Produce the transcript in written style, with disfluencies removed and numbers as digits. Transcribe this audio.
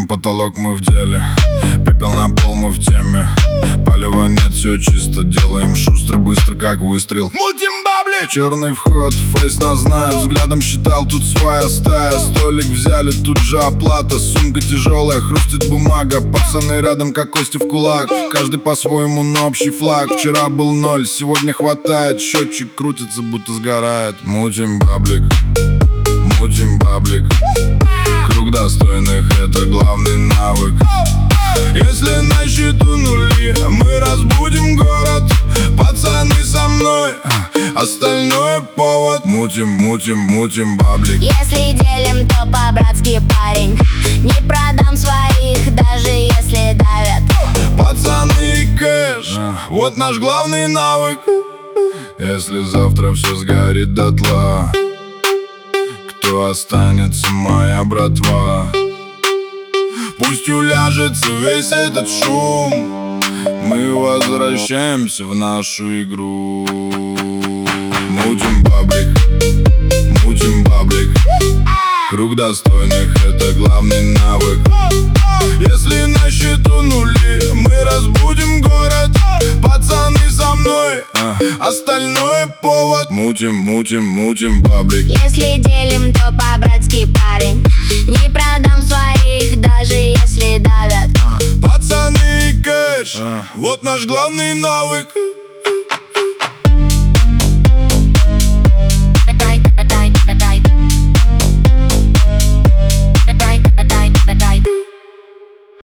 потолок, мы в деле. Пепел на пол, мы в теме. Палева нет, все чисто. Делаем шустро, быстро, как выстрел. Мутим бабли! Черный вход, фейс нас знает. Взглядом считал, тут своя стая. Столик взяли, тут же оплата. Сумка тяжелая, хрустит бумага. Пацаны рядом, как кости в кулак. Каждый по-своему, но общий флаг. Вчера был 0, сегодня хватает. Счетчик крутится, будто сгорает. Мутим баблик, мутим баблик. Круг достойных — это главный навык. Если на счету нули, мы разбудим город. Пацаны со мной, остальное повод. Мутим, мутим, мутим баблик. Если делим, то по-братски, парень. Не продам своих, даже если давят. Пацаны и кэш, вот наш главный навык. Если завтра все сгорит дотла, кто останется, моя братва? Пусть уляжется весь этот шум, мы возвращаемся в нашу игру. Мутим баблик, мутим баблик. Круг достойных — это главный навык. Если на счету нули, мы разбудим город. Пацаны со мной, остальное повод. Мутим, мутим, мутим баблик. Если делим, то по-братски, парень. Не продам своих, даже если давят. Пацаны и кэш, вот наш главный навык.